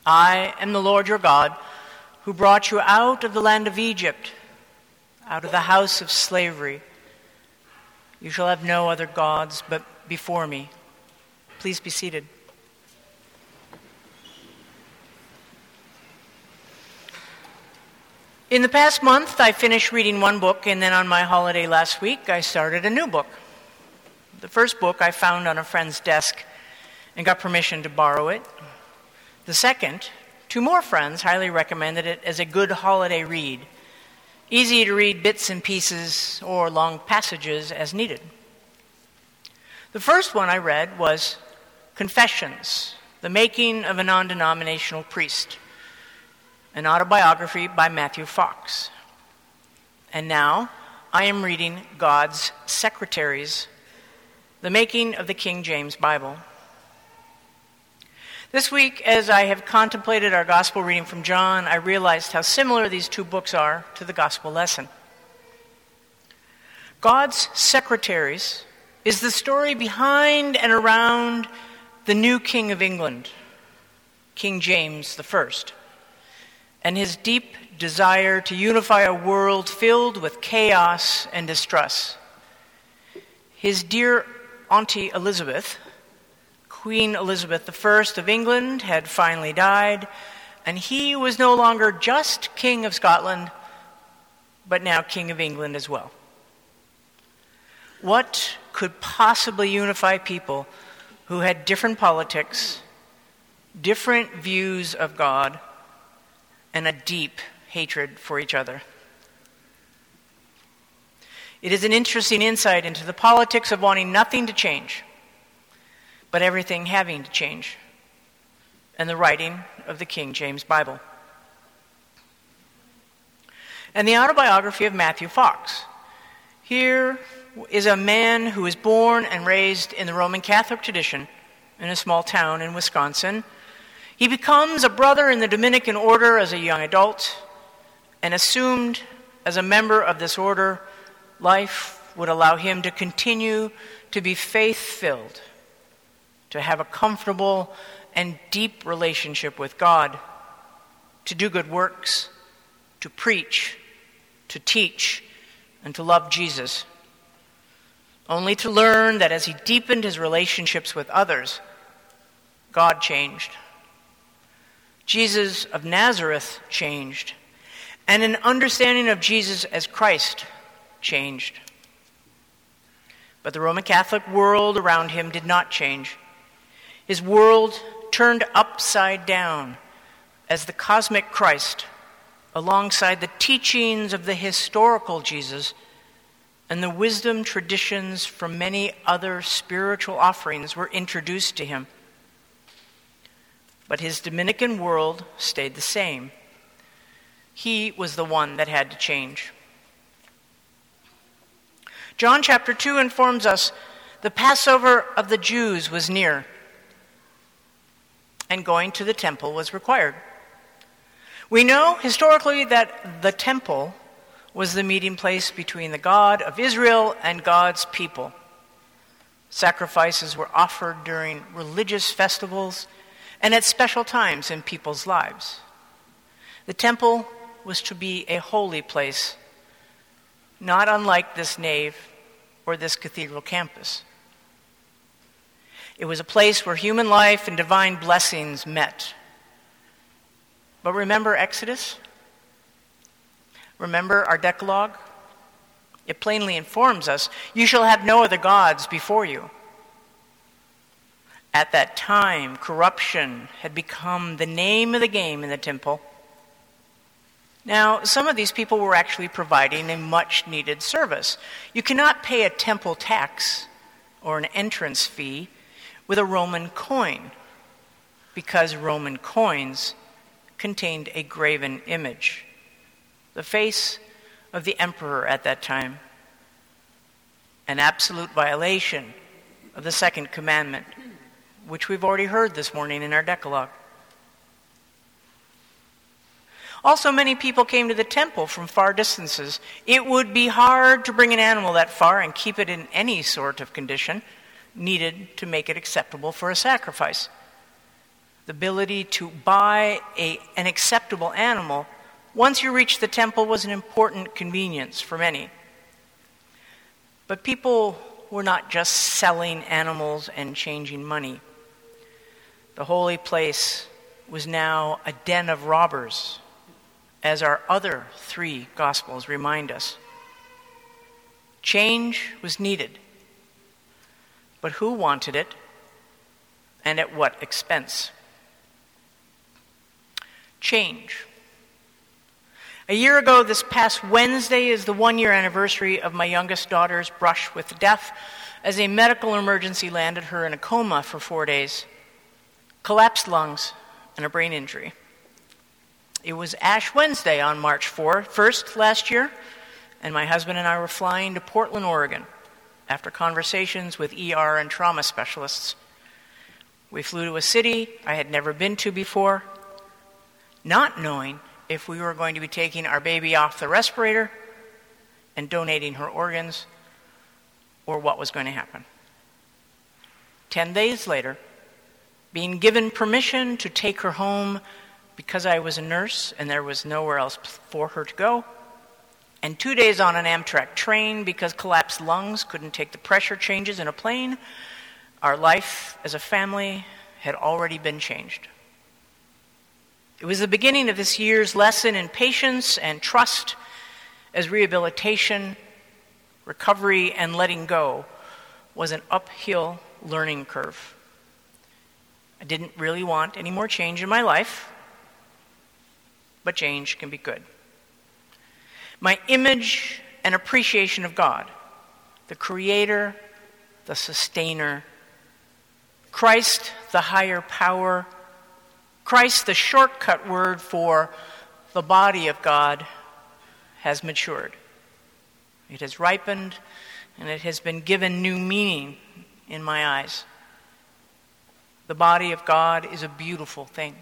I am the Lord your God, who brought you out of the land of Egypt, out of the house of slavery. You shall have no other gods but before me. Please be seated. In the past month, I finished reading one book, and then on my holiday last week, I started a new book. The first book I found on a friend's desk and got permission to borrow it. The second, two more friends highly recommended it as a good holiday read, easy to read bits and pieces or long passages as needed. The first one I read was Confessions, The Making of a Non-Denominational Priest, an autobiography by Matthew Fox. And now I am reading God's Secretaries, The Making of the King James Bible. This week, as I have contemplated our gospel reading from John, I realized how similar these two books are to the gospel lesson. God's Secretaries is the story behind and around the new King of England, King James I, and his deep desire to unify a world filled with chaos and distress. His dear Auntie Elizabeth, Queen Elizabeth I of England, had finally died, and he was no longer just King of Scotland, but now King of England as well. What could possibly unify people who had different politics, different views of God, and a deep hatred for each other? It is an interesting insight into the politics of wanting nothing to change, but everything having to change, and the writing of the King James Bible. And the autobiography of Matthew Fox. Here is a man who was born and raised in the Roman Catholic tradition in a small town in Wisconsin. He becomes a brother in the Dominican order as a young adult, and assumed as a member of this order, life would allow him to continue to be faith-filled, to have a comfortable and deep relationship with God, to do good works, to preach, to teach, and to love Jesus. Only to learn that as he deepened his relationships with others, God changed. Jesus of Nazareth changed, and an understanding of Jesus as Christ changed. But the Roman Catholic world around him did not change. His world turned upside down as the cosmic Christ, alongside the teachings of the historical Jesus and the wisdom traditions from many other spiritual offerings, were introduced to him. But his Dominican world stayed the same. He was the one that had to change. John chapter 2 informs us the Passover of the Jews was near, and going to the temple was required. We know historically that the temple was the meeting place between the God of Israel and God's people. Sacrifices were offered during religious festivals and at special times in people's lives. The temple was to be a holy place, not unlike this nave or this cathedral campus. It was a place where human life and divine blessings met. But remember Exodus? Remember our Decalogue? It plainly informs us, "You shall have no other gods before you." At that time, corruption had become the name of the game in the temple. Now, some of these people were actually providing a much-needed service. You cannot pay a temple tax or an entrance fee with a Roman coin, because Roman coins contained a graven image, the face of the emperor at that time, an absolute violation of the second commandment, which we've already heard this morning in our Decalogue. Also, many people came to the temple from far distances. It would be hard to bring an animal that far and keep it in any sort of condition needed to make it acceptable for a sacrifice. The ability to buy an acceptable animal once you reached the temple was an important convenience for many. But people were not just selling animals and changing money. The holy place was now a den of robbers, as our other 3 Gospels remind us. Change was needed, but who wanted it, and at what expense? Change. A year ago, this past Wednesday, is the 1-year anniversary of my youngest daughter's brush with death as a medical emergency landed her in a coma for 4 days, collapsed lungs, and a brain injury. It was Ash Wednesday on March 1st last year, and my husband and I were flying to Portland, Oregon, after conversations with ER and trauma specialists. We flew to a city I had never been to before, not knowing if we were going to be taking our baby off the respirator and donating her organs, or what was going to happen. 10 days later, being given permission to take her home because I was a nurse and there was nowhere else for her to go, and 2 days on an Amtrak train because collapsed lungs couldn't take the pressure changes in a plane, our life as a family had already been changed. It was the beginning of this year's lesson in patience and trust as rehabilitation, recovery, and letting go was an uphill learning curve. I didn't really want any more change in my life, but change can be good. My image and appreciation of God, the Creator, the Sustainer, Christ, the higher power, Christ, the shortcut word for the body of God, has matured. It has ripened, and it has been given new meaning in my eyes. The body of God is a beautiful thing.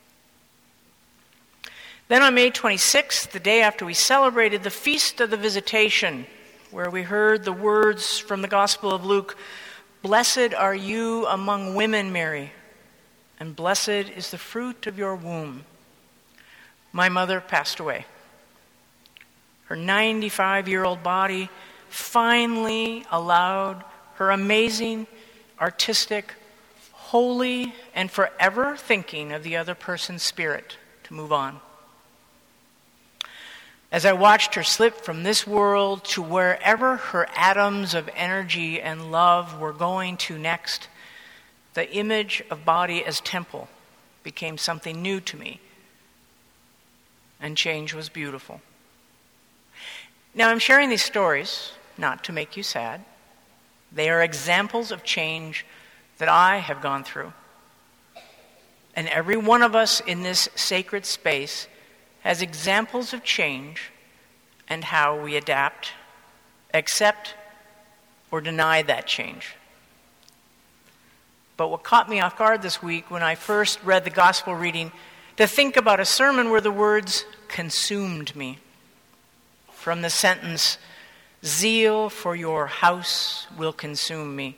Then on May 26th, the day after we celebrated the Feast of the Visitation, where we heard the words from the Gospel of Luke, "Blessed are you among women, Mary, and blessed is the fruit of your womb," my mother passed away. Her 95-year-old body finally allowed her amazing, artistic, holy, and forever thinking of the other person's spirit to move on. As I watched her slip from this world to wherever her atoms of energy and love were going to next, the image of body as temple became something new to me, and change was beautiful. Now, I'm sharing these stories not to make you sad. They are examples of change that I have gone through. And every one of us in this sacred space has examples of change and how we adapt, accept, or deny that change. But what caught me off guard this week when I first read the gospel reading, to think about a sermon where the words consumed me. From the sentence, "Zeal for your house will consume me."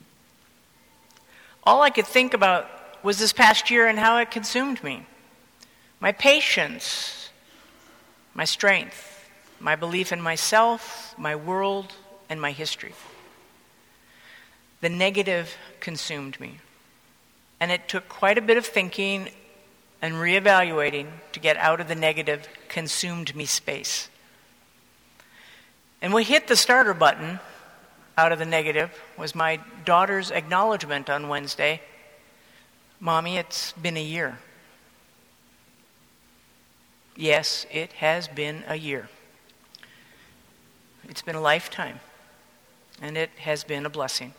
All I could think about was this past year and how it consumed me. My patience, my strength, my belief in myself, my world, and my history. The negative consumed me. And it took quite a bit of thinking and reevaluating to get out of the negative consumed me space. And what hit the starter button out of the negative was my daughter's acknowledgement on Wednesday, "Mommy, it's been a year." Yes, it has been a year. It's been a lifetime, and it has been a blessing.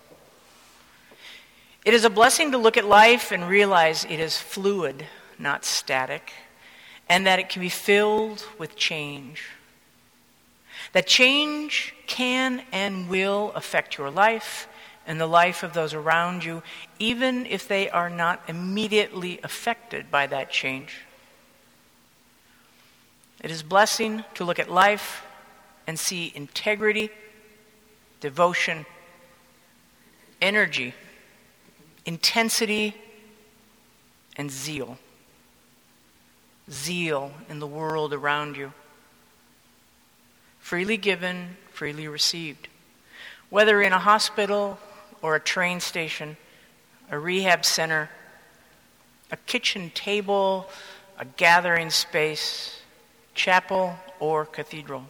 It is a blessing to look at life and realize it is fluid, not static, and that it can be filled with change. That change can and will affect your life and the life of those around you, even if they are not immediately affected by that change. It is a blessing to look at life and see integrity, devotion, energy, intensity, and zeal. Zeal in the world around you. Freely given, freely received. Whether in a hospital or a train station, a rehab center, a kitchen table, a gathering space, chapel, or cathedral.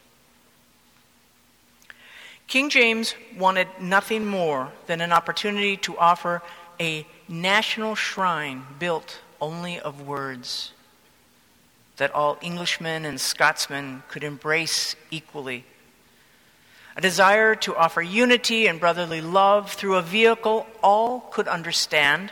King James wanted nothing more than an opportunity to offer a national shrine built only of words that all Englishmen and Scotsmen could embrace equally. A desire to offer unity and brotherly love through a vehicle all could understand.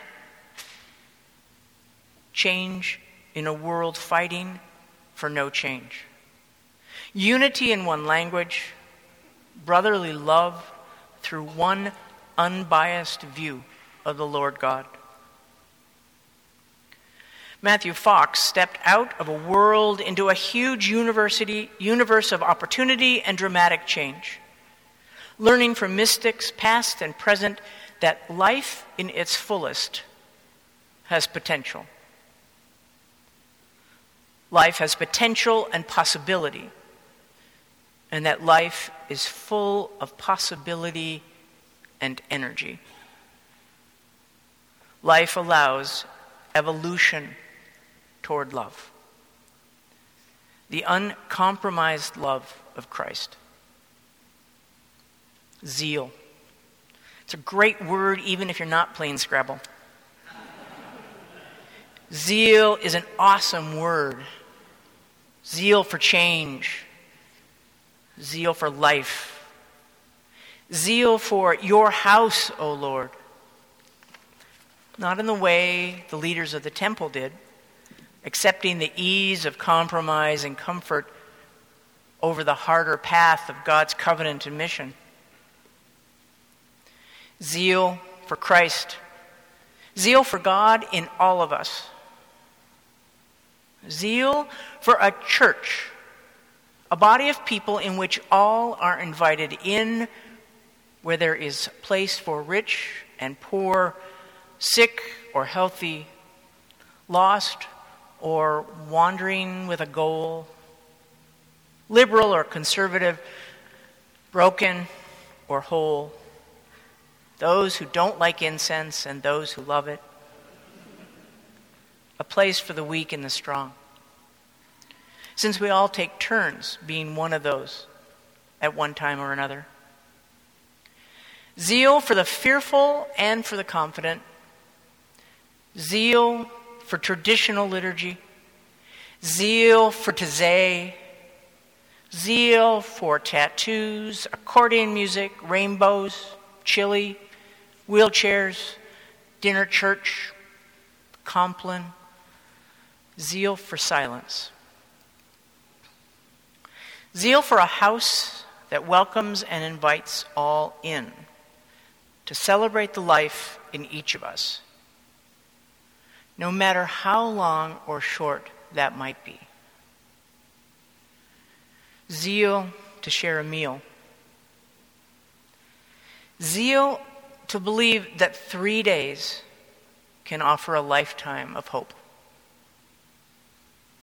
Change in a world fighting for no change. Unity in one language, brotherly love through one unbiased view of the Lord God. Matthew Fox stepped out of a world into a huge universe of opportunity and dramatic change, learning from mystics past and present that life in its fullest has potential. Life has potential and possibility, and that life is full of possibility and energy. Life allows evolution toward love. The uncompromised love of Christ. Zeal. It's a great word even if you're not playing Scrabble. Zeal is an awesome word. Zeal for change. Zeal for life. Zeal for your house, O Lord. Not in the way the leaders of the temple did, accepting the ease of compromise and comfort over the harder path of God's covenant and mission. Zeal for Christ. Zeal for God in all of us. Zeal for a church, a body of people in which all are invited in, where there is place for rich and poor, sick or healthy, lost or wandering with a goal, liberal or conservative, broken or whole, those who don't like incense and those who love it, a place for the weak and the strong. Since we all take turns being one of those at one time or another. Zeal for the fearful and for the confident. Zeal for traditional liturgy. Zeal for Taizé. Zeal for tattoos, accordion music, rainbows, chili, wheelchairs, dinner church, Compline. Zeal for silence. Zeal for a house that welcomes and invites all in to celebrate the life in each of us, no matter how long or short that might be. Zeal to share a meal. Zeal to believe that 3 days can offer a lifetime of hope.